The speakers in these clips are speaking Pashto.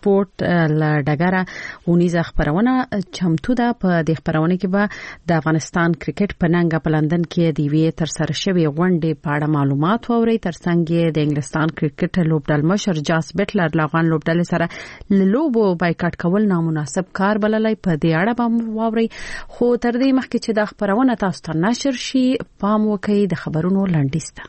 سپورت لډګره ونیزه خبرونه چمتو ده. په دې خبرونه کې به د افغانستان کرکټ په ننګ په لندن کې د وی تر سره شوی غونډې په اړه معلومات ووري. ترڅنګ د انګلستان کرکټ لوبډل مشر جاس بټلر افغان لوبډل سره لوبو بایکاټ کول نامناسب کار بللای. په دې اړه به ووري. خو تر دې مخکې چې د خبرونه تاسو ته نشر شي پام وکړئ د خبرونو لنډیسته.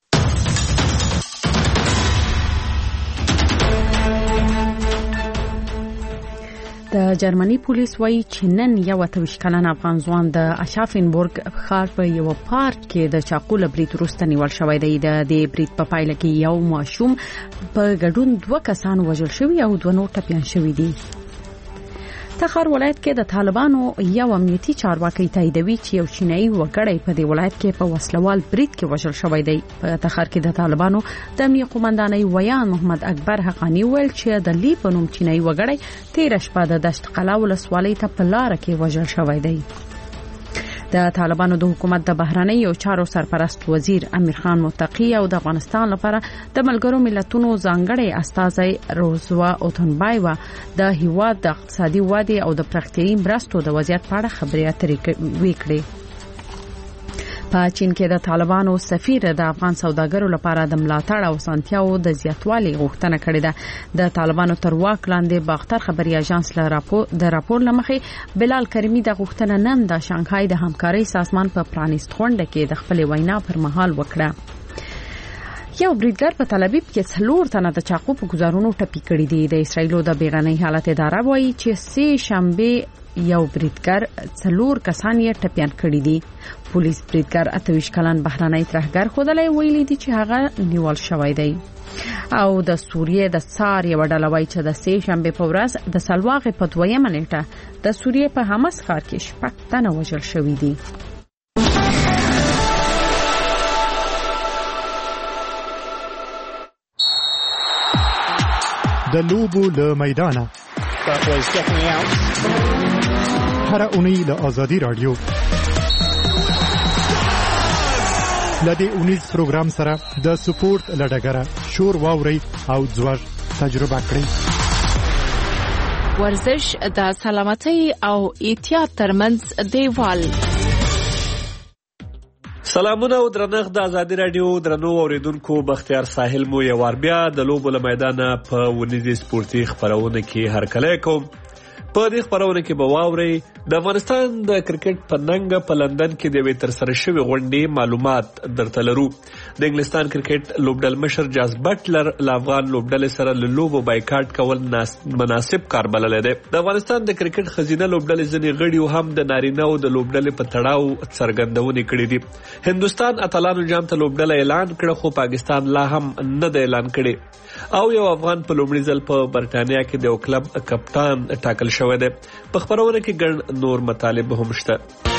د جرمني پولیس وایي چې نن یو 28 کلن افغان ځوان د اشافنبورګ ښار په یو پارک کې د چاقو له برید وروسته نیول شوی دی. د دې برید په پایله کې یو ماشوم په ګډون 2 کسان وژل شوي او 2 نور ټپيان شوي دي. تخار ولایت کې د طالبانو یو امنیتي چارواکي تاییدوي چې یو چینایي وګړی په دې ولایت کې په وسلوال برید کې وژل شوی دی. په تخار کې د طالبانو د امنیت قومندانۍ ویان محمد اکبر حقانی ویل چې د لی په نوم چینایي وګړی 13 شپه د دشت قلا ولسوالۍ ته په لار کې وژل شوی دی. د طالبانو د حکومت د بهرنۍ او چارو سرپرست وزیر امیر خان متقی او د افغانستان لپاره د ملګرو ملتونو ځانګړي استازی روزوا اوتنبایوا د هیواد د اقتصادي ودې او د پراختیایي مرستو د وضعیت په اړه خبرې اترې وکړي. په چین کې د طالبانو سفیر د افغان سوداګرو لپاره د ملاتړ او سانتیاو د زیاتوالي غوښتنه کړې ده. د طالبانو تر واک لاندې باختر خبري اژانس له راپور لمخې بلال کریمی د غوښتنه نن د شانګهای د همکارۍ سازمان په پرانیست غونډه کې د خپل وینا پر مهال وکړه. یو بریدګر په تل ابیب کې 4 تنه د چاقو په گزارونو ټپي کړي دي. د اسرایلو د بیړنۍ حالت اداره وایي چې 3 شنبه یو بریدګر 4 کسان یې ټپيان کړي دي. پولیس بریدګر 28 کلن بهرنۍ ترهګر خودلې ویلي دي چې هغه نیول شوی دی. او د سوریې د سار یو ډله وایي چې د 3 شنبه په ورځ د سلواغې په 2مه نیټه د سوریې په حماس ښار کې 6 تنه وژل شوي دي. د لوبو له میدانه هر اونۍ له آزادی رادیو لدې اونیز پروګرام سره د سپورت لډګره شور واوري او ځوړ تجربه کړئ. ورزش د سلامتۍ او احتیاط ترمنځ دیوال. سلامونه او درنښت د آزادی رادیو درنو اوریدونکو. بختیار ساحل مو یو وار بیا د لوبو له میدانه په ونیزي سپورتي خبرونه کې هرکلی کوم. په دې خبرونه کې به واورئ د افغانستان د کرکټ په ننګ په لندن کې د وی تر سره شوی غونډې معلومات درته لرو. د انګلستان کرکټ لوبډل مشر جاس بټلر له افغان لوبډل سره له لوبو بایکاټ کول مناسب کار بللی دی. د افغانستان د کرکټ خزینه لوبډل ځینې غړي هم د نارینه او د لوبډل په تړاو څرګندونې کړې دي. هندستان اتلانو جام ته لوبډل اعلان کړ خو پاکستان لا هم نه دی اعلان کړی. او یو افغان په لومړي ځل په برتانیا کې د یو کلب کپتان ټاکل شوی دی. په خبرونه کې ګڼ نور مطالب هم شته.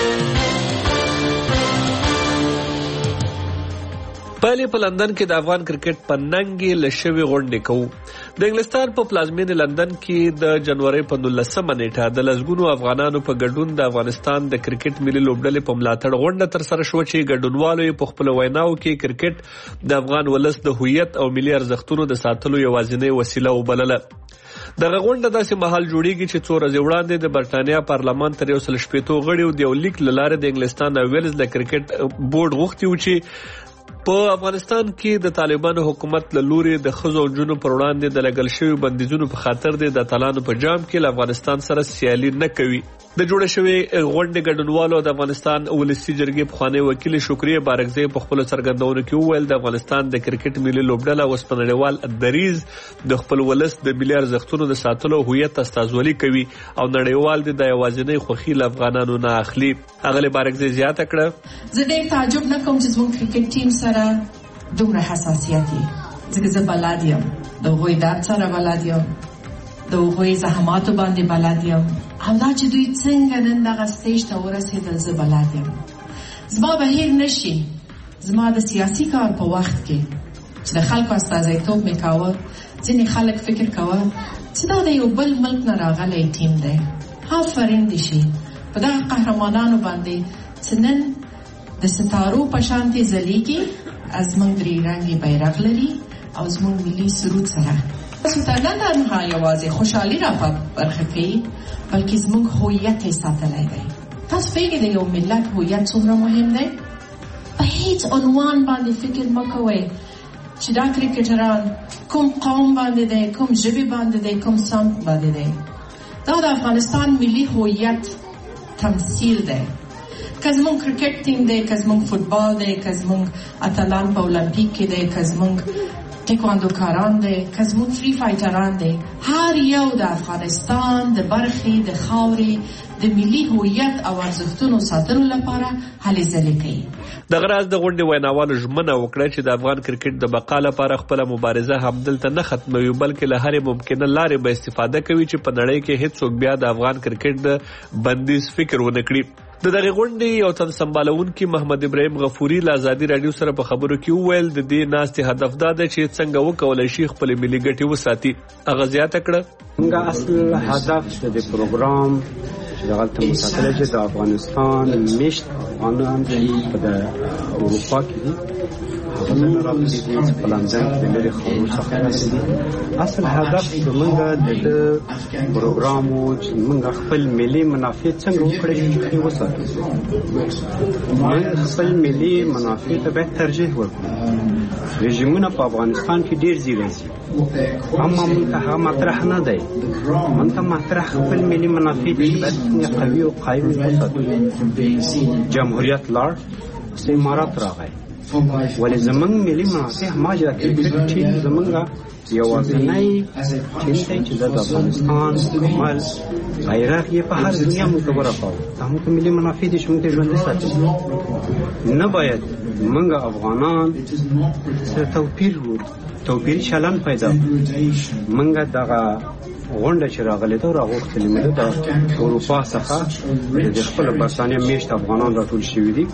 پهلې په لندن کې د افغان کرکټ په ننګ له شوی غونډې کوو. د انګلستان په پلازمینه لندن کې د جنوري په 19مه نیټه د لسګونو افغانانو په ګډون د افغانستان د کرکټ ملي لوبډلې په ملاتړ غونډه تر سره شو چې ګډونوالو په خپل ویناو کې کرکټ د افغان ولس د هویت او ملي ارزښتونو د ساتلو یوازینۍ وسیله وبلله. دغه غونډه داسې مهال جوړیږي چې 2 ورځې وړاندې د برتانیا پارلمان تر 180 غړیو د یو لیک له لارې د انګلستان او ویلز د کرکټ بورډ غوښتي و چې په افغانستان کې د طالبانو حکومت له لوري د ښځو او نجونو پر وړاندې د لګل شویو بندیزونو په خاطر د اتلانو په جام کې له افغانستان سره سیالي نه کوي. د جوړ شوی غونډې ګډونوالو د افغانستان ولسی جرګې پخوانی وکیل شکریه بارکزی په خپل څرګندونو کې وویل د افغانستان د کرکټ ملي لوبډله اوس په نړیوال دریځ د خپل ولس د ملي ارزښتونو د ساتلو هویت استازولي کوي او نړیوال د یوازینۍ خوښي له افغانانو نه اخلي. اغلی بارکزی زیاته کړه زه ډېر تعجب نه کوم چې زموږ کرکټ ټیم سره دومره حساسیت یې ځکه زه بلد یم د هغوی درد سره بلد یم د هغوی زحماتو باندې بلد یم او دا چې دوی څنګه نن دغه سټیج ته ورسېدل زه بلد یم. زما به هیر نشي زما د سیاسي کار په وخت کې چې د خلکو استازیتوب مې کاوه ځینې خلک فکر کوه چې دا د یو بل ملک نه راغلی ټیم دی. آفرین دې شي په دغه قهرمانانو باندې چې نن د ستارو په شانتې ځلیږي، زموږ درې رنګي بیرغ لري او زموږ ملي سرود سره تاسو ته نه تنها یوازې خوشحالي را برخه کوي بلکې زموږ هویت یې ساتلی دی. تاسو پوهېږئ د یو ملت هویت څومره مهم دی؟ په هیڅ عنوان باندې فکر مه کوئ چې دا کرکټران کوم قوم باندې دی، کوم ژبې باندې دی، کوم سمت باندې دی. دا د افغانستان ملي هویت تمثیل دی. که زموږ کرکټ ټیم دی، که زموږ فوټبال دی، که زموږ اتلان په اولمپیک کې دی، که زموږ ټیکواندوکاران دی، که زموږ فری فایټران دی، هر یو د افغانستان د برخې د خاورې د ملي هویت او ارزښتونو ساتلو لپاره هلې ځلې کوي. دغه راز د غونډې ویناوالو ژمنه وکړه چې د افغان کرکټ د بقا لپاره خپله مبارزه همدلته نه ختموي بلکې له هرې ممکنه لارې به استفاده کوي چې په نړۍ کې هیڅوک بیا د افغان کرکټ د بندیز فکر ونه کړي. د دغه غونډې یو تن سمبالونکي محمد ابراهیم غفوري له ازادي راډیو سره په خبرو کې وویل د دې ناستې هدف دا دی چې څنګه وکولای شي خپل ملي ګټې وساتي. هغه زیاته کړه موږ اصل هدف د پروګرام چې دغلته مساتله چې د افغانستان میشت افغانان په اروپا کې دي هغه نه راغلي دي چې په لندن کې د لرې خاورو څخه راغلي دي. اصل هدف زموږ د پروګرام و چې موږ خپل ملي منافع څنګه وکړو چې وساتو. موږ خپل ملي منافع ته باید ترجیح ورکړو. رژیمونه په افغانستان کې ډېر زیږي اما موږ ته هغه مطرح نه دی. موږ ته مطرح خپل ملي منافع چې باید قوي او قایم وساتو. جمهوریت لاړ امارات راغی ولې زمونږ ملي منافع ماجرا کرکټ ټیم زمونږ یوازینی ټیم دی چې د افغانستان کمال غیرت یې په هر دنیا موږ ته ورساوه. زموږ ملي منافع دي چې موږ ته ژوندي ساتي. نه باید موږ افغانان سره توپیر چلن پیدا موږ دغه غونډه چې راغلې ده راغوښتلې مې ده د اروپا څخه د خپل برتانیا میشت افغانان راټول شوي دي.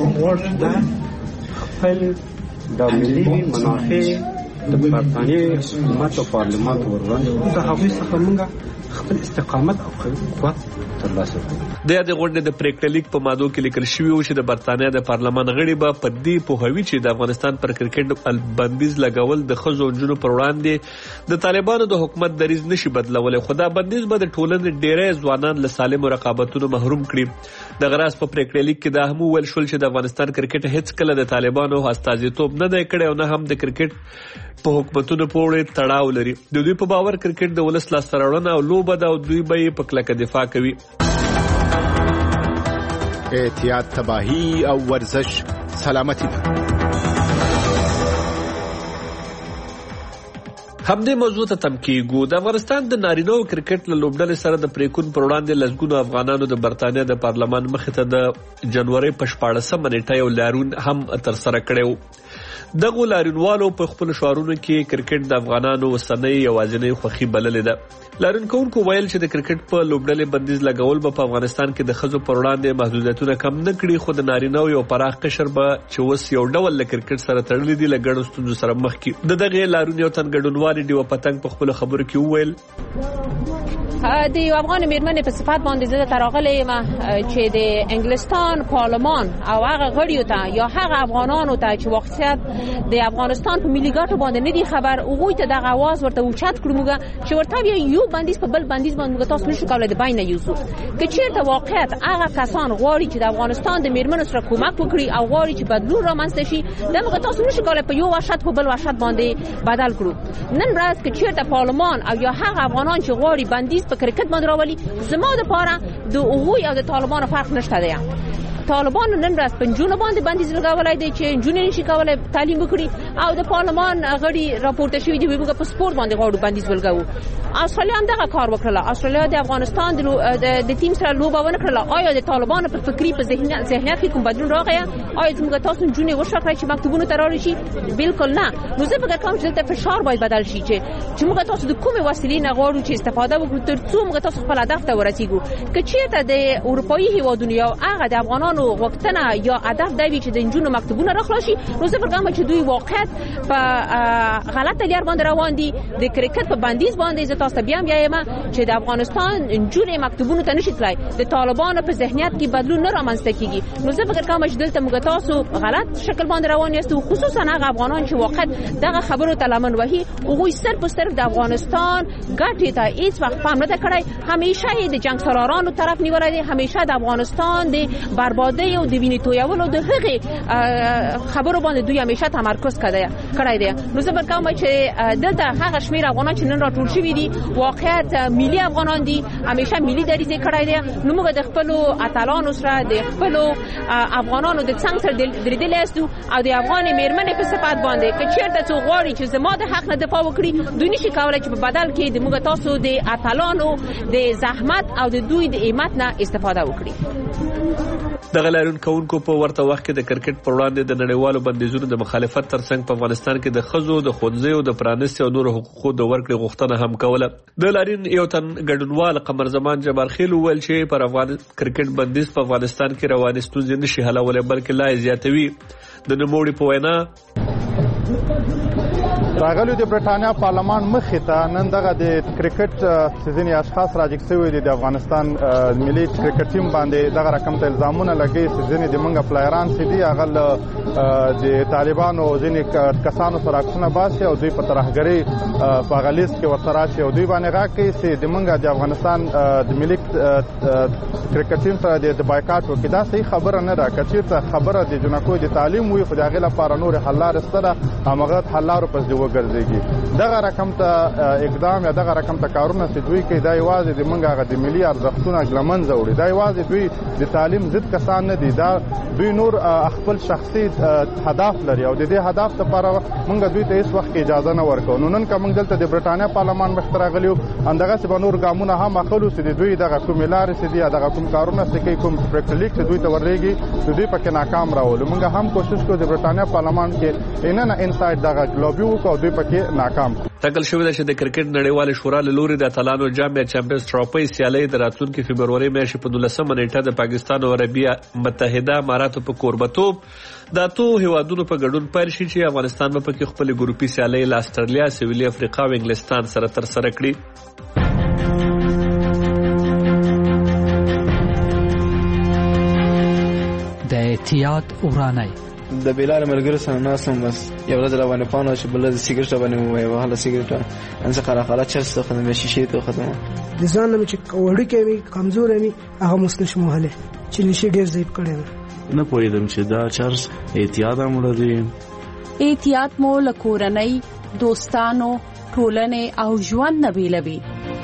خپل د ملي منافع د برتانیې حکومت او پارلمان وړاندې د هغوی څخه موږ خپل استقامت او قوت ترلاسه کړو. د یادې غونډې د پریکړه لیک په مادو کې لیکل شوي و چې د برتانیا د پارلمان غړي به په دې پوهوي چې د افغانستان پر کرکټ بندیز لګول د ښځو او نجونو پر وړاندې د طالبانو د حکومت دریځ نشي بدلولی، خو دا بندیز به د ټولنې ډیری ځوانان له سالمو رقابتونو محروم کړي. دغه راز په پریکړه لیک کې دا هم وویل شول چې د افغانستان کرکټ هیڅ کله د طالبانو استازیتوب نه دی کړی او نه هم د کرکټ په حکومتونو پورې تړاو لري. د دوی په باور کرکټ د ولس لاسته راوړنه او لوبه ده او دوی به یې په کلکه دفاع کوي. احتیاط تباهی او ورزش سلامتی ده. همدې موضوع ته تم کېږو. د افغانستان د نارینه‌و کرکټ له لوبډلې سره د پریکون پر وړاندې لسګونو افغانانو د برتانیا د پارلمان مخې ته د جنوري په 14مه نیټه یو لاریون هم ترسره کړی و. دغه لاریونوالو په خپل شعارونو کې کرکټ د افغانانو وسنۍ یوازینۍ خوښي بللې ده. لاریون کوونکو ویل چې د کرکټ په لوبډلې بندیز لګول به په افغانستان کې د ښځو پر وړاندې محدودیتونه کم نه کړي، خو د نارینه‌و یو پراخ قشر به چې اوس یو ډول له کرکټ سره تړلي دي له ګڼو ستونزو سره مخ کړي. د دغې لاریون یو تن ګډونوالي ډیوه پتنګ په خپلو خبرو کې وویل د یو افغان میرمنې په صفت باندې زه ته راغلی یم چې د انګلستان پارلمان او هغه غړیو ته یا هغه افغانانو ته چې واقعیت د افغانستان په ملي ګټو باندې نه دي خبر، هغوی ته دغه اواز ورته اوچت کړو موږ چې ورته یو بندیز په بل بندیز باندې موږ تاسو نشو کولای د بین نه یوسو. که چیرته واقعیت هغه کسان غواړي چې د افغانستان د میرمنو سره کومک وکړي او غواړي چې بدلون رامنځته شي، دا موږ تاسو نشو کولای په یو وحشت په بل وحشت باندې بدل کړو. نن ورځ که چیرته پارلمان او یا هغه افغانان چې غواړي بندیز په کرکټ باندې راولي، زما د پاره د هغوی او د طالبانو فرق نشته دی. طالبان نن ورځ په نجونو باندې بندیز لګولای دی چې نجونې نشي کولای تعلیم وکړي، او د پارلمان غړي راپورته شوی دی موږ په سپورت باندې غواړو بندیز ولګو. استرالیا هم دغه کار وکړه. استرالیا د افغانستان د ټیم سره لوبه ونه کړله. آیا د طالبانو په فکری په ذهنیت کې کوم بدلون راغی؟ آیا موږ تاسو نجونې وشکړای چې مکتوبونو ته راوړي شي؟ بالکل نه. نو زه فکر کوم چې دلته فشار باید بدل شي چې موږ تاسو د کومې وسیلې نه غواړو چې استفاده وکړو ترڅو موږ تاسو خپل هدف ته ورسیږو. که چیرته د اروپایي هیوادونو یا هغه د افغانانو طالبانو غوښتنه یا هدف دی چې د نجونو مکتبونه راخلاصي، نو زه فکر کوم چې دوی واقعیت په غلطه لار باندې روان دي. د کرکټ په بندیز باندې زه تاسو ته بیا وایم چې د افغانستان نجونې مکتبونو ته نشي تلای، د طالبانو په ذهنیت کې بدلون نه رامنځته کیږي. نو زه فکر کوم چې دلته موږ تاسو غلط شکل باندې روان یاست، خصوصا هغه افغانان چې واقعیت دغه خبرو ته لمن وهي، هغوی صرف د افغانستان ګټې ته هیڅ وخت پام نه کړی. همیشه د جنگ سالارانو طرف نیولای دي، همیشه د افغانستان د بربادۍ او د وینې تویولو د هغې خبرو باندې دوی همیشه تمرکز کړی دی. نو زه فکر کوم چې دلته هغه شمیر افغانان چې نن راټول شوي دي واقعیت ملي افغانان دي، همیشه ملي دریځ کړی دی. نو موږ د خپلو اتلانو سره د خپلو افغانانو د څنګ سره درېدلی یاستو او د افغان میرمنې په صفت باندې که چېرته څوک غواړي چې زما د حق نه دفاع وکړي، دوی نشي کولی چې په بدل کې د موږ تاسو د اتلانو د زحمت او د دوی د همت نه استفاده وکړي. دغه لاریون کوونکو په ورته وخت کې د کرکټ پر وړاندې د نړیوالو بندیزونو د مخالفت ترڅنګ په افغانستان کې د ښځو د ښوونځیو د پرانیستي او نورو حقوقو د ورکړې غوښتنه هم کوله. د لاریون یو تن ګډونوال قمر زمان جبارخیل وویل چې پر افغان کرکټ بندیز په افغانستان کې روانې ستونزې نشي حلولی بلکې لا زیاتوي. د نوموړي په وینا راغلو د برټانیا پارلمان مخې ته نن دغه د کرکټ ځینې اشخاص راجګ شوي دي د افغانستان ملي کرکټ ټیم باندې دغه رقم ته الزامونه لګوي چې ځینې د موږ پلیران چې دي هغه د طالبانو ځینې کسانو سره عکسونه باسي او دوی په ترهګرۍ په هغه لیست کې ورته راشي او دوی باندې غږ کوي چې د موږ د افغانستان د ملي کرکټ ټیم سره د بایکاټ وکړي. دا صحیح خبره نه ده. که چېرته خبره د جنکو د تعلیم وي خو د هغې لپاره نورې حل لارې شته ده، همغه حل لارو پسې وګرځېږي. دغه رقم ته اقدام یا دغه رقم ته کارونه چې دوی کوي دا یوازې د موږ هغه د ملي ارزښتونه له منځه وړي. دا یوازې دوی د تعلیم ضد کسان نه دي، دا دوی نور خپل شخصي هدف لري او د دې هدف لپاره موږ دوی ته هیڅ وخت اجازه نه ورکوو. نو نن که موږ دلته د برټانیا پارلمان مخې ته راغلي یو، همدغسې به نور ګامونه هم اخلو چې د دوی دغه کومې لارې چې دي یا دغه کوم کارونه چې کوي، کوم پریکټیلیک چې دوی ته ورېږي چې دوی پکې ناکام راولو. موږ هم کوشش کوو د برټانیا پارلمان کې اننه انسایډ دغه لوبي وکړو او دوی پکې ناکام. ټاکل شوې ده چې د کرکټ نړیوالې شورا له لوري د اتلانو جام یا چمپیونز ټرافي سیالۍ د راتلونکي فبروري میاشتې په 12مه نیټه د پاکستان او عربي متحده اماراتو په کوربتوب د اتو هیوادونو په ګډون پیل شي چې افغانستان به پکې خپل ګروپي سیالۍ له استرالیا، سویلي افریقا او انګلستان سره ترسره کړي. د احتیاط ورانای د بیلار ملګرو سره ناسم بس یو ورځ روانه پانو چې بل د سیګریټ باندې وای وهله سیګریټ ان څه قراقله چرته خدمت شیشه ته ختمه د ځان نه چې وړي کوي کمزور وي هغه مسنشم وهله چې نشي ډیر زیات کړي نه پوهیدم چې دا چرس احتیاط هم لري. احتیاط مو لکورنۍ، دوستانو، ټولنې او ژوند نه بیلوي.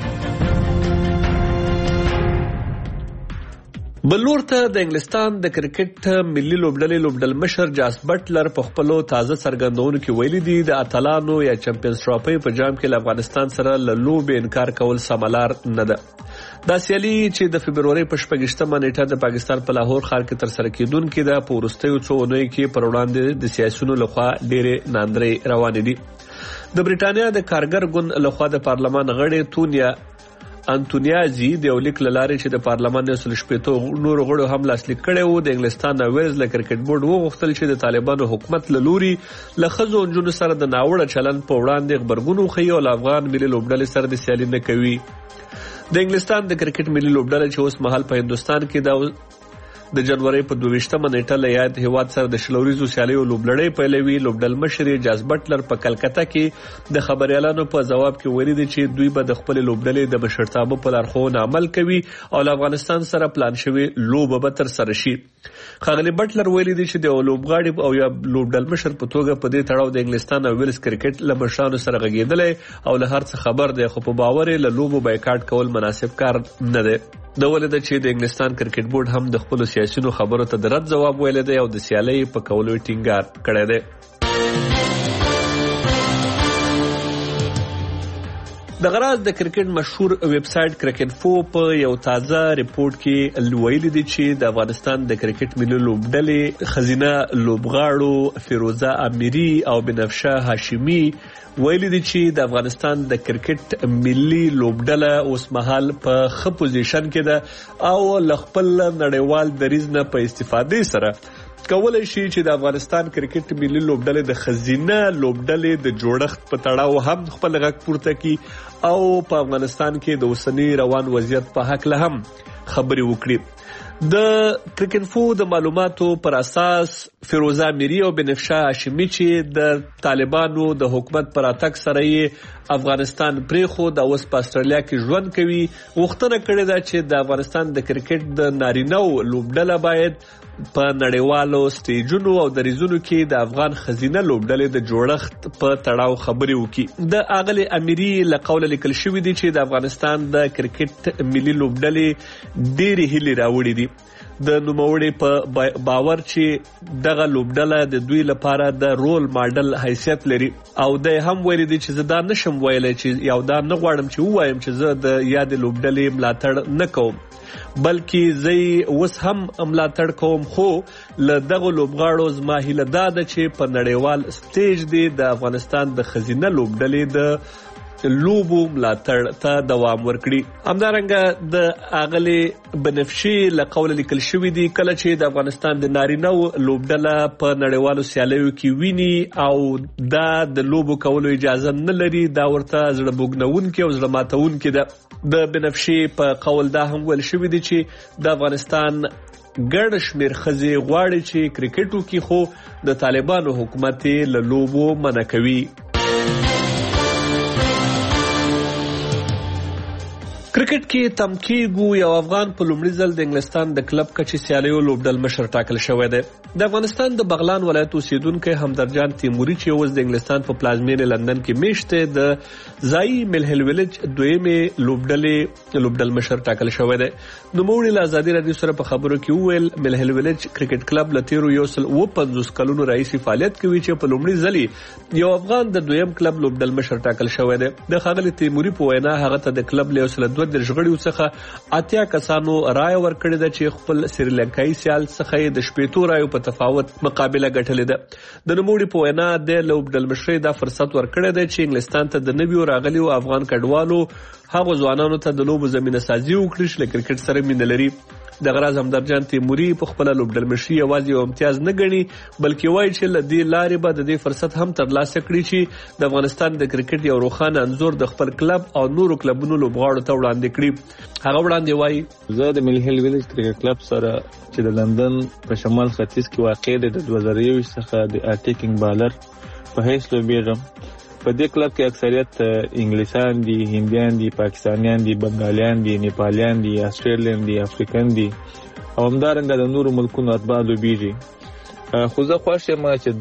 بلور ته د انګلستان د کرکټ ملي لوبډل مشر جاس بټلر په خپلو تازه څرګندونو کې ویلي دي د اتلانو یا چمپیونز ټرافي په جام کې له افغانستان سره له لوبې انکار کول سملار نه ده. دا سیالي چې د فبروري په 28مه نیټه د پاکستان په لاهور ښار کې ترسره کیدونکې ده په وروستیو څو اونیو کې پر وړاندې د سیاسيونو لخوا ډېرې ناندرۍ روانې دي. د برېټانیا د کارګر ګوند لخوا د پارلمان غړي تونیا انټونیازي د یو لیک لاره چې د پارلمان د 18 نور غړو هم لاسلیک کړي وو د انګلستان ویلز له کرکټ بورډ وغوښتل چې د طالبانو حکومت له لوري له ښځو او نجونو سره د ناوړه چلند په وړاندې خبرګون وښیي او افغان ملي لوبډلې سره د سیالي نه کوي. د انګلستان د کرکټ ملي لوبډله چې اوس مهال په هندستان کې د جنوري په 22مه نیټه له یاد هیواد سره د شلوریزو سیالیو لوبلړۍ پیلوي. لوبډل مشر جاس بټلر په کلکته کې د خبريالانو په جواب کې ویلي دي چې دوی به د خپل لوبډلې د مشرتابه په لارښوونه عمل کوي او افغانستان سره پلان شوی لوبه به تر سره شي. خاغلی بټلر ویلي دي چې د لوبغاړي او یا لوبډل مشر په توګه په دې تړاو د انګلستان او ویلز کرکټ له مشرانو سره غږیدل او له هر څه خبر دی خو په باور له لوبو بایکاټ کول مناسب کار نه دی. د ولید چې د انګلستان کرکټ بورډ هم د خپل سیاسيونو خبرو ته د رد جواب ویل دی او د سیالۍ په کولو ټینګار کړی دی. د غراز د کرکټ مشهور ویب سټ کرکټفو په یو تازه ریپورت کې ویلي دي چې د افغانستان د کرکټ ملي لوبډلې خزینه لوبغاړو فیروزه امیری او بنفشه هاشمی ویلي دي چې د افغانستان د کرکټ ملي لوبډله اوس مهال په ښه پوزیشن کې ده او له خپل نړیوال دریځ نه په استفادې سره کولای شي چې د افغانستان کرکټ ملي لوبډلې د خزینه لوبډلې د جوړښت په تړاو هم خپل غږ پورته کړي او په افغانستان کې د اوسنی روان وضعیت په حق له هم خبرې وکړي. د کرکټفو د معلوماتو پر اساس فیروزه امیری او بنفشه هاشمی چې د طالبانو د حکومت پر اتک سره یې افغانستان پریخود او اوس په استرالیا کې ژوند کوي غوښتنه کړې ده چې د افغانستان د کرکټ د نارینهو لوبډله باید په نړیوالو سټیجونو او دریزونو کې د افغان خزینه لوبډلې د جوړښت په تړاو خبرې وکړي. د اغلی امیری له قوله لیکل شوی دی چې د افغانستان د کرکټ ملي لوبډلې ډېرې هیلې راوړي دي. د نوموړي په باور چې دغه لوبډله د دوی لپاره د رول ماډل حیثیت لري او د هم ویلي دي چې زه دا نشم ویلای چې یو دا نه غواړم چې ووایم چې زه د یاد لوبډلې ملاتړ نه کوم بلکې زه اوس هم ملاتړ کوم خو له دغه لوبغاړو زما هیله دا ده چې په نړیوال سټیج دی د افغانستان د خزینه لوبډلې د لوبو ملاتړ ته دوام ورکړي. همدارنګه د اغلی بنفشي له قوله لیکل شوی دی کله چې د افغانستان د نارینه لوبډله په نړیوالو سیالیو کې ویني او دا د لوبو کولو اجازه نه لري دا ورته زړه بوګنونکې او زړه ماتونکې ده. د بنفشي په قول دا هم ویل شوی دی چې د افغانستان ګڼ شمېر ښځې غواړي چې کرکټ وکړي خو د طالبانو حکومت له لوبو منع کوي. کرکټ کې تم کېږو یو افغان په لومړي ځل د انګلستان د کلب کچې سیالیو لوبډل مشر ټاکل شوی دی. د افغانستان د بغلان ولایت اوسیدونکی همدرجان تیموري چې اوس د انګلستان په پلازمینې لندن کې میشت دی د ځایي ملهل ویلج دویمې لوبډل مشر ټاکل شوی دی. نوموړي له ازادي راډیو سره په خبرو کې وویل ملهل ویلج کرکټ کلب له تیرو 150 کلونو راهیسې فعالیت کوي چې په لومړي ځل یو افغان د دویم کلب لوبډل مشر ټاکل شوی دی. د ښاغلي تیموري په وینا هغه ته د کلب له د ژغړیو څخه 80 کسانو رائے ورکړې ده چې خپل سریلانکایي سیال څخه د 15 رایو په تفاوت مقابله ګټلې ده. د نوموړي په وینا د لوبډل مشر دا فرصت ورکړی دی چې انګلستان ته د نویو راغلیو افغان کډوالو هغه ځوانانو ته د لوبو زمينه سازي وکړي چې له کرکټ سره مینه لري. د غراز همدرجان تیموري په خپل لوبډل مشر یوازې یو امتیاز نه ګڼي بلکې وایي چې له دې لارې به د دې فرصت هم ترلاسه کړي چې د افغانستان د کرکټ یو روښانه انځور د خپل کلب او نورو کلبونو لوبغاړو ته وړاندې کړي. هغه وړاندې وایي زه د ملهل ویلج کرکټ کلب سره چې د لندن په شمال ختیځ کې واقع دی د 2021 څخه د اټیکینګ بالر په هیڅ لوبېږم. په دې کلب کې اکثریت انګلیسان دي، هندیان دي، پاکستانیان دي، بنگالیان دي، نیپالیان دي، آسټریلیان دي، افریقن دي او همدارنګه د نورو ملکونو اتباع لوبېږي. خو زه خوښ یم چې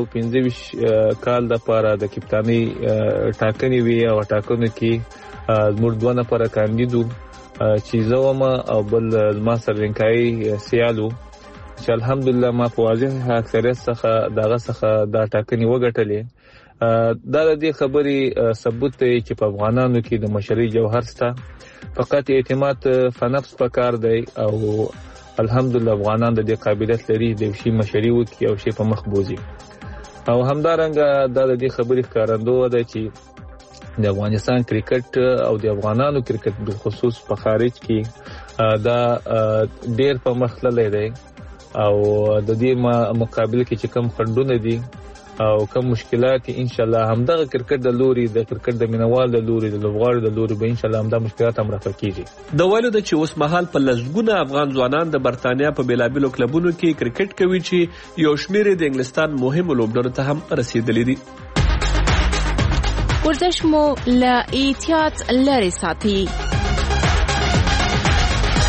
2015 کال دپاره د کپتانۍ ټاکنې وي او ټاکنو کې زموږ 2 نفره کاندید چې زه وم او بل زما سرلینکایي سیال و چې الحمدلله ما په واضح اکثریت څخه دغه څخه دا ټاکنې وګټلې. دا د دې خبرې ثبوت دی چې په افغانانو کې د مشرۍ جوهر شته فقط اعتماد په نفس پکار دی او الحمدلله افغانان د دې قابلیت لري د شي مشرۍ وکړي او شي په مخ بوزي. او همدارنګه دا د دې خبرې ښکارندوی ده چې د افغانستان کرکټ او د افغانانو کرکټ بالخصوص په خارج کې دا ډېر په مخ تللی دی او د دې مقابل کې چې کم خنډونه دي او کوم مشکلات ان شاء الله همدغه کرکټ د لوري د کرکټ د مینوال د لوري د لوبغاړو د لوري به ان شاء الله همدا مشکلات هم رافع کیږي. د ویلو د چې اوس مهال په لږونه افغان ځوانان د برتانیا په بیلابیلو کلبونو کې کرکټ کوي چې یو شمېر د انګلستان مهمو لوبډلو ته هم رسیدلي دي. ورزش مو له احتیاط لري ساتي.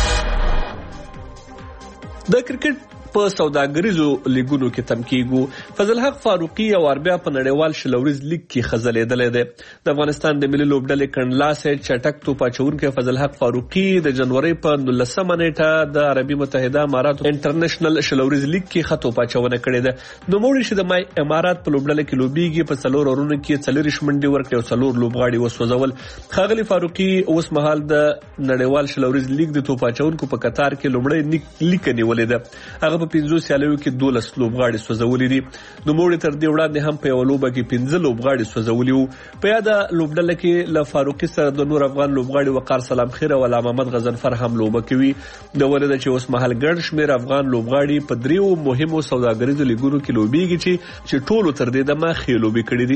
د کرکټ په سوداګریزو لیګونو کې تم کېږو. فضل حق فاروقي او اربیا په نړیوال شلوريز لیگ کې خزلېدلې ده. د افغانستان د ملي لوبډلې کڼلاسه چټک توپ اچونکي فضل حق فاروقي د جنوري په 19 نیټه د عربي متحده اماراتو انټرنیشنل شلوريز لیگ کې خطو پاچونه کړې ده. نو موږ چې د مای امارات په لوبډلې کې لوبيږي په څلور اورونو کې 40 منډي ورکړي او څلور لوبغاړي وسوځول. خاغلی فاروقي اوس مهال د نړیوال شلوريز لیگ د توپ اچونکو په قطار کې لومړی لیگ نیولې ده. هغه په 15 سیالیو کې 12 لوبغاړي سوځولي دي. نو موږ تر دې وړاندې هم په یو لوبه کې 15 لوبغاړي سوځولي وو. په یاد لوبډله کې ل فاروقي سره د نور افغان لوبغاړي وقار سلام خیر او علامه محمد غزنفر هم لوبه کوي. د ولید چې اوس مهال ګڼ شمیر افغان لوبغاړي په دریو مهمو سوداګریزو لیګونو کې لوبيږي چې ټولو تر دې دمه خې لوبي کړې دي.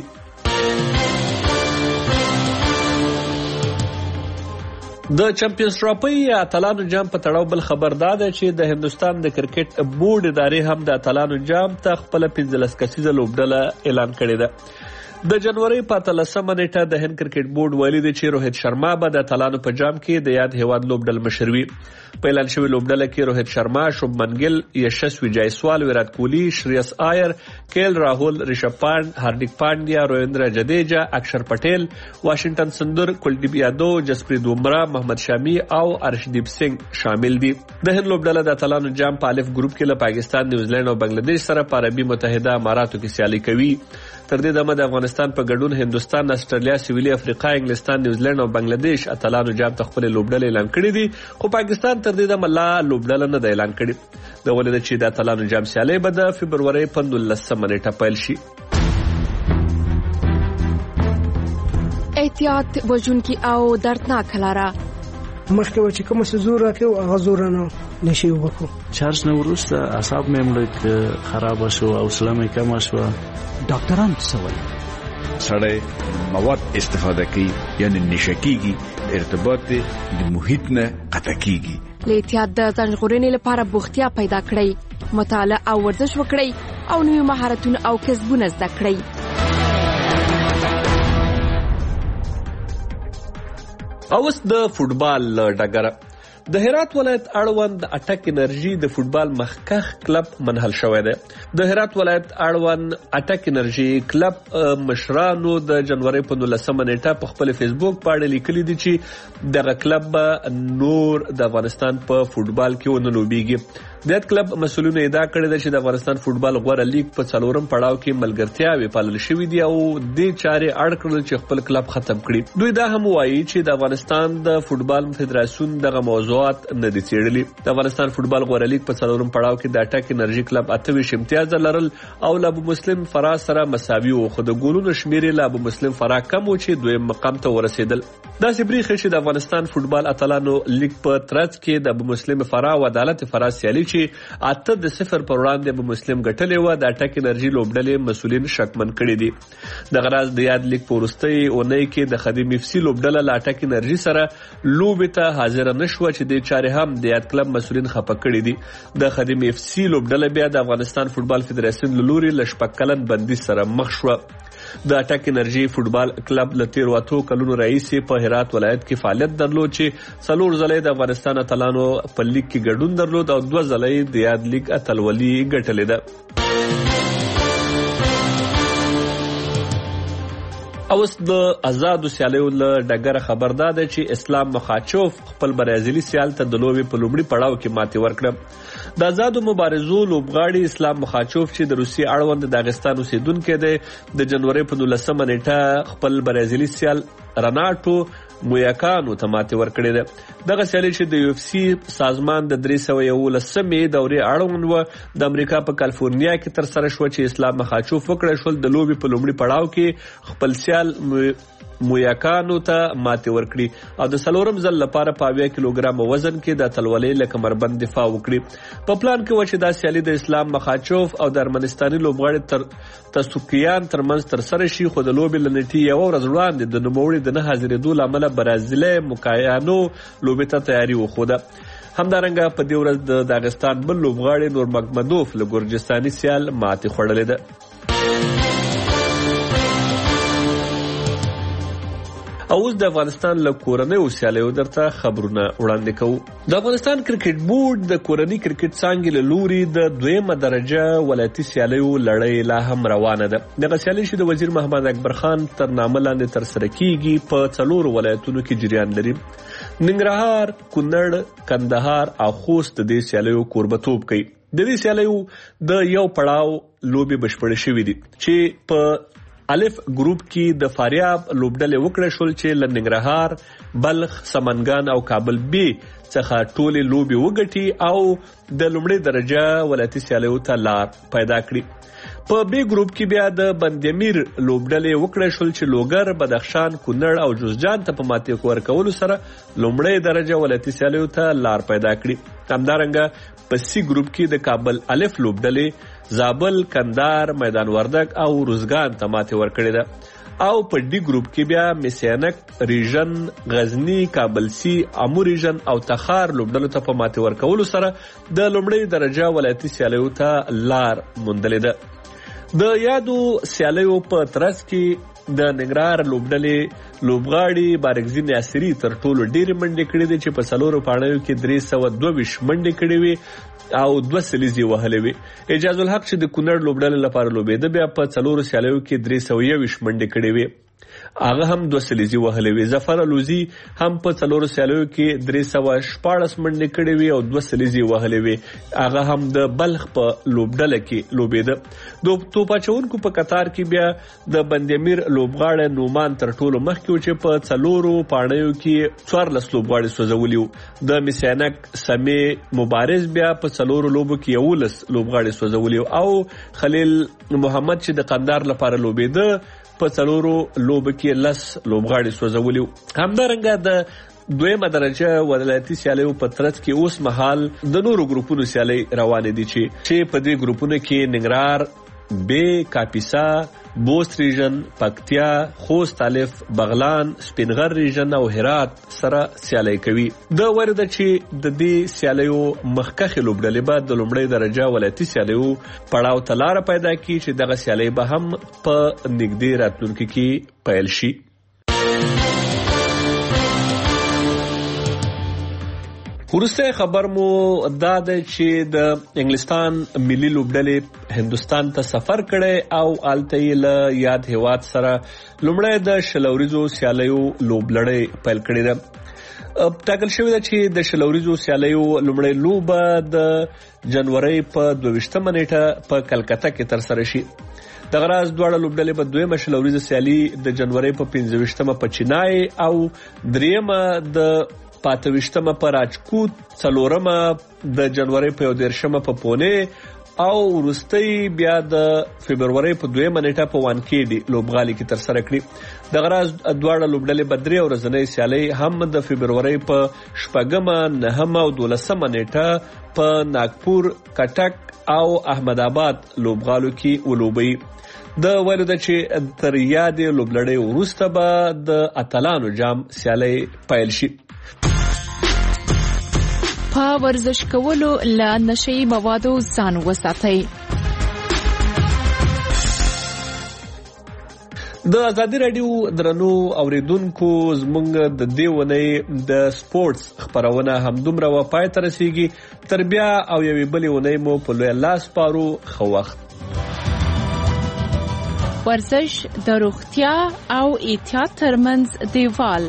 د چمپیونز ټرافي یا اتلانو جام په تړاو بل خبر داده چې د هندستان د کرکټ بورډ ادارې هم د اتلانو جام ته خپل 15 کسیزه لوبډله اعلان کړې ده. د جنوري په 13 نیټه د هند کرکټ بورډ ویلي دی چې روهیت شرما به د اتلانو په جام کې د یاد هیواد لوبډل مشر وي. په اعلان شوی لوبډله کې روهیت شرما، شوبمن ګل، یشسوي جایسوال، ویرات کوهلی، شرییس آیر، کیل راهول، ریشب پانت، هاردیک پانډیا، رویندرا جډیجا، اکشر پټیل، واشنگټن سندر، کلدیپ یادو، جسپریت بومرا، محمد شامی او ارشدیپ سنگ شامل دي. د هند لوبډله د اتلانو جام په الف ګروپ کې له پاکستان، نیوزیلند او بنگلاديش سره په عربي متحده اماراتو کې سیالي کوي. تر دې دمه د افغانستان په ګډون هندستان، استرالیا، سویلي افریقا، انګلستان، نیوزیلند او بنگلاديش اتلانو جام ته خپل لوبډله اعلان کړې دي. خو پاکستان تر دې دمه لا لوبډله نه اعلان کړې. د ولید چې د اتلانو جام سیالي به د فبروري په 19 نیټه پیل شي. احتیاط وژونکي او دردناک لاره مخکې و چې کوم څه زور راکړو هغه زور نه نشي وکړو. چارج نه وروسته اعصاب مې مړ خراب شو او حوصله مې کم شو. ډاکټران څه وایي؟ سړی مواد استفاده کوي یعنی نشه کیږي، ارتباط د محیط نه قطع کیږي. له احتیاط د ځان ژغورنې لپاره بوختیا پیدا کړئ، مطالعه او ورزش وکړئ او نوي مهارتونه او کسبونه زده کړئ. اوس د فوټبال ډګر د هرات ولایت اړوند اټک انرژي د فوټبال مخکخ کلب منحل شوی دی. د هرات ولایت اړوند اټک انرژي کلب مشرانو د جنوري په 19 نیټه په خپل فیسبوک باندې لیکلي دي چې دغه کلب نور د افغانستان په فوټبال کې ونه لوبيږي. د کلب مسؤلینو ادعا کړې ده چې د افغانستان فوټبال غوړه لیگ په څلورم پړاو کې ملګرتیاوې پالل شوې دي او د چارې اړ کړل چې خپل کلب ختم کړي. دوی دا هم وایي چې د افغانستان د فوټبال فدراسیون دغه موضوعات نه دي څېړلي. د افغانستان فوټبال غوړه لیگ په څلورم پړاو کې د اټک انرژي کلب 28 امتیاز لرل او ابو مسلم فرا سره مساوي وو، خو د ګولونو شمیر له ابو مسلم فرا کم و چې دویم مقام ته ورسېدل. دا سبري خشي د افغانستان فوټبال اتلانو لیگ په ترڅ کې د ابو مسلم فرا او عدالت فرا سیالي چې 8-0 پر وړاندې ابو مسلم ګټلې و، د اټک انرژي لوبډلې مسؤلین شکمن کړي دي. د غراز د یاد لیگ پورستي اونۍ کې د خدیم اف سي لوبډله له اټک انرژي سره لوبې ته حاضر نشو چې د چارې هم د یاد کلب مسؤلین خپه کړي دي. د خدیم اف سي لوبډله بیا د افغانستان فوټبال فدراسیون لوري لشپکلن بندي سره مخ شو. د اټک انرژي فوټبال کلب له 13 کلونو راهیسې په هرات ولایت کې فعالیت درلود چې 4 ځله د افغانستان اتلانو په لیگ کې ګډون درلود او 2 ځله د یاد لیگ اتلولي ګټلې ده. اوس د آزادو سیالیو له ډګر خبر داده چې اسلام مخاچوف خپل برازیلي سیال ته د لوبې په لومړي پړاو کې ماتې ورکړه. د آزادو مبارزو لوبغاړي اسلام مخاچوف چې د روسي اړوند د داغستان اوسیدونکی دی د جنوري په 19 نیټه خپل برازیلي سیال رناټو مویاکانو ته ماتې ورکړې ده. دغه سیالي چې د یو اف سی سازمان د 311 دورې اړوند و د امریکا په کالیفورنیا کې تر سره شو چې اسلام مخاچوف وکړی شول د لوبې په لومړي پړاو کې خپل سیال مویاکانو ته ماتې ورکړي او د څلورم ځل لپاره په 80 کیلوګرام وزن کې د اتلولۍ له کمربند دفاع وکړي. په پلان کې و چې دا سیالي د اسلام مخاچوف او د ارمنستاني لوبغاړي تسوکیان ترمنځ تر سره شي، خو د لوبې له نیټې یوه ورځ وړاندې د نوموړي د نه حاضرېدو له امله برازیلي موکایانو لوبې ته تیاري وښوده. همدارنګه په دې ورځ د داغستان بل لوبغاړي نور مګمدوف له ګرجستاني سیال ماتې خوړلې ده. اوس د افغانستان له کورنیو سیالیو درته خبرونه وړاندې کوو. د افغانستان کرکټ بورډ د کورني کرکټ څانګې له لوري د 2مه درجه ولایتي سیالیو لړۍ لا هم روانه ده. دغه سیالي چې د وزیر محمد اکبر خان تر نامه لاندې ترسره کیږي په 4 ولایتونو کې جریان لري. ننګرهار، کونړ، کندهار او خوست د دې سیالیو کوربتوب کوي. د دې سیالیو د یو پړاو لوبي بشپړې شوې دي چې په الف ګروپ کې د فاریاب لوبډلې وکړې شول چې له ننګرهار، بلخ، سمنګان او کابل بي څخه ټولې لوبي وګټي او د لومړۍ درجه ولایتي سیالیو ته لار پیدا کړي. په بي ګروپ کې بیا د بندیمیر لوبډلې وکړې شول چې لوګر، بدخشان، کونړ او جوزجان ته په ماتې ورکولو سره لومړۍ درجه ولایتي سیالیو ته لار پیدا کړي. همدارنګه په سی ګروپ کې د کابل الف لوبډلې زابل، کندهار، میدان وردګ او روزګان ته ماتې ورکړې ده او په ډي ګروپ کې بیا میسینک ریژن، غزنی، کابل سی، امو ریژن او تخار لوبډلو ته په ماتې ورکولو سره د لومړۍ درجه ولایتي سیالیو ته لار موندلې ده. د یادو سیالیو په ترڅ کې د ننګرهار لوبډلې لوبغاړي بارګزي ناصري تر ټولو ډېرې منډې کړې دي چې په 4 پاڼو کې 322 منډې کړې وي او 2 سلیزي وهلې وي. اجاز الحق چې د کونړ لوبډلې لپاره لوبېده بیا په 4 سیالیو کې 321 منډې کړې وي، هغه هم 2 سلیزي وهلې وي. ظفر الوزي هم په 4 سیالیو کې 314 منډې کړې وي او 2 سلیزي وهلې وي، هغه هم د بلخ په لوبډله کې لوبېده. د توپاچونکو په قطار کې بیا د بندیمیر لوبغاړی نومان تر ټولو مخکې و چې په 4 پاڼو کې 14 لوبغاړي سوځولي وو. د میسینک سمې مبارز بیا په 4 لوبو کې 11 لوبغاړي سوځولي وو او خلیل محمد چې د قندهار لپاره لوبېده په 4 لوبو کې 10 لوبغاړي سوځولي وو. همدارنګه د 2مه درجه ولایتي سیالیو په ترڅ کې اوس مهال د نورو ګروپونو سیالي روانې دي چې په دې ګروپونو کې ننګرهار، بي، کاپیسا، بوست ریژن، پکتیا، خوست الف، بغلان، سپینغر ریژن او هرات سره سیالي کوي. د ورده چې د دې سیالیو مخکخې لوبډلې به د لومړۍ درجه ولایتي سیالیو پړاو ته لار پیدا کړي چې دغه سیالي به هم په نږدې راتلونکي کې پیل شي. وروسته خبر مو دا ده چې د انګلستان ملي لوبډلې هندستان ته سفر کړي او الته یې له یاد هیواد سره لومړی د شلوریزو سیالیو لوبلړۍ پیل کړې ده. ټاکل شوې ده چې د شلوریزو سیالیو لومړی لوبه د جنوري په 22مه نیټه په کلکته کې ترسره شي. دغه راز دواړه لوبډلې په 2مه شلوریزه سیالي د جنوري په 25مه په چینای او 3مه د 25مه په راجکوت، 4مه د جنوري په 13مه په پونه او وروستۍ بیا د فبروري په 2مه نیټه په وانکېډي لوبغالي کې ترسره کړي. دغه راز دواړه لوبډلې په 3 ورځنۍ سیالي هم د فبروري په 8مه، 9مه او 12مه نیټه په ناګپور، کټک او احمد آباد لوبغالو کې ولوبي. د ویلو ده چې تر یادې لوبلړۍ وروسته به د اتلانو جام سیالي پیل شي. په ورزش کولو له نشي موادو ځان وساتئ. د ازادي رادیو درنو اوریدونکو زمونږ د دې ونې د سپورتس خبرونه همدومره و پای ته رسیږي. تر بیا او یوې بلې ونې مو په لوی لاس پارو. ښه وخت. ورزش د روغتیا او احتیاط ترمنځ دیوال.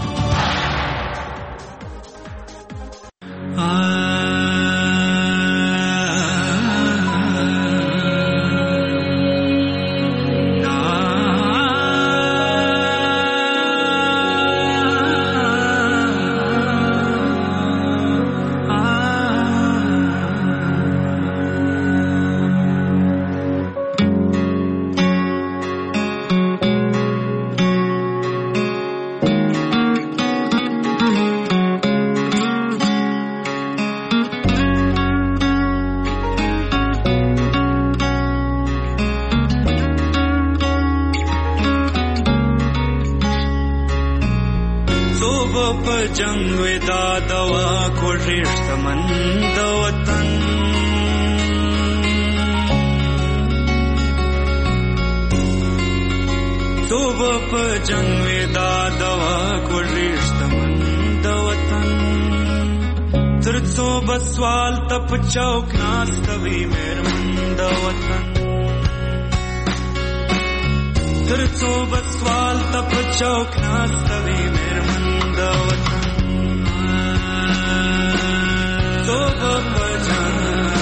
جنگ ودا دوا کو رشت مند وطن صبح په جنگ ودا دوا کوږشتمن د وطن ترڅو بسوال تپ چوک ناستوي مېرمن د وطن ترڅو بسوال تپ چوک ناستوي مېرمن د وطن تو بجان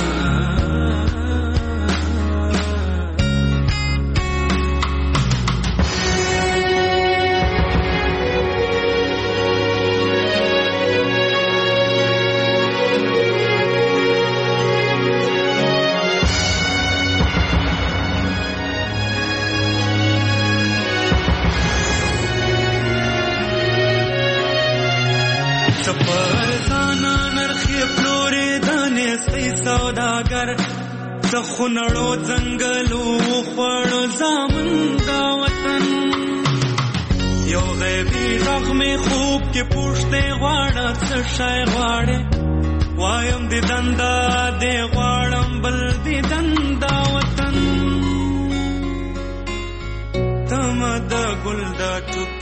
سوداګر د خونړو ځنګلو خوړو زامن دا وطن یو غیبي زخمي خوب کې پوښتې غواړه څه شی غواړې وایم د دندا دې غواړم بل د دندا وطن تم د ګل د ټوک